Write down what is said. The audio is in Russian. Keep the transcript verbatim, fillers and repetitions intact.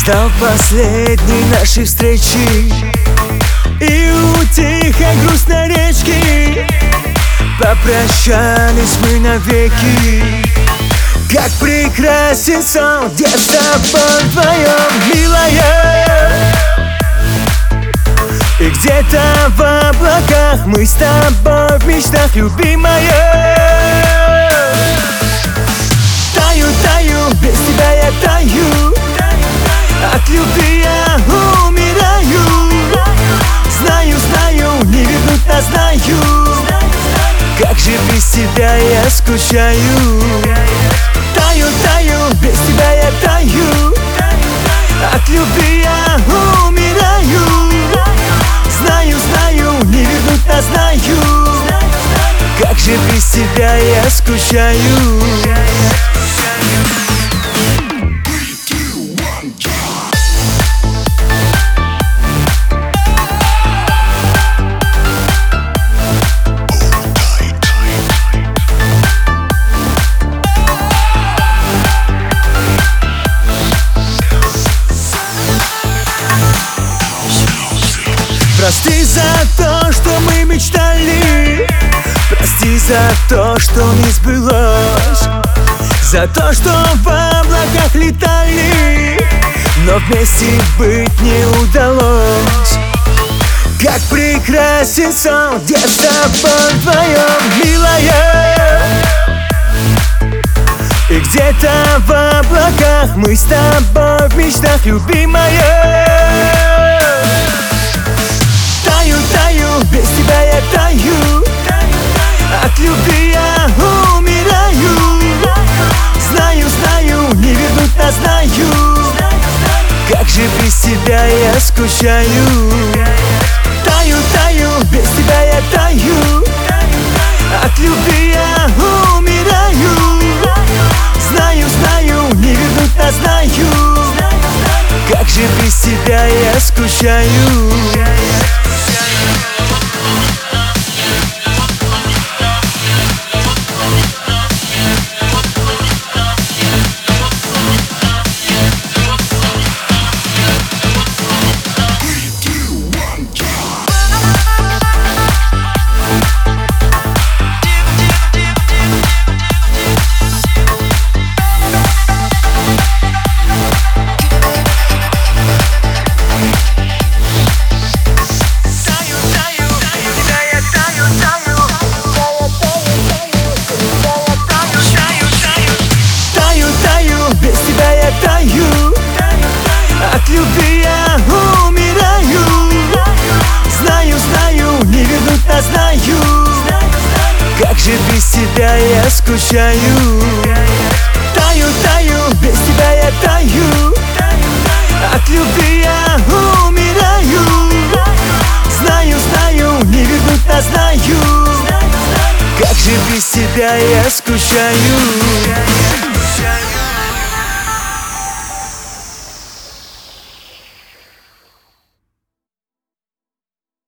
Ждал последней нашей встречи, и у тихой грустной речки попрощались мы навеки. Как прекрасен сон детства вдвоем, милая. И где-то в облаках мы с тобой в мечтах, любимая. Таю, таю, без тебя я таю, от любви я умираю. Знаю, знаю, не вернуть нас, знаю, как же без тебя я скучаю. Таю, таю, без тебя я таю, от любви я умираю. Знаю, знаю, не вернуть нас, знаю, как же без тебя я скучаю. Прости за то, что мы мечтали, прости за то, что не сбылось, за то, что в облаках летали, но вместе быть не удалось. Как прекрасен сон детства вдвоем, милая. И где-то в облаках мы с тобой в мечтах, любимая. Таю, таю, без тебя я таю, от любви я умираю. Знаю, знаю, не вернуть нас, знаю, как же без тебя я скучаю. Таю, таю, без тебя я таю, от любви я умираю. Знаю, знаю, не вернуть нас, знаю, как же без тебя я скучаю. Таю, от любви я умираю. Знаю, знаю, не вернуть нас, знаю, как же без тебя я скучаю. Таю, таю, без тебя я таю, от любви я умираю. Знаю, знаю, не вернуть нас, знаю, как же без тебя я скучаю.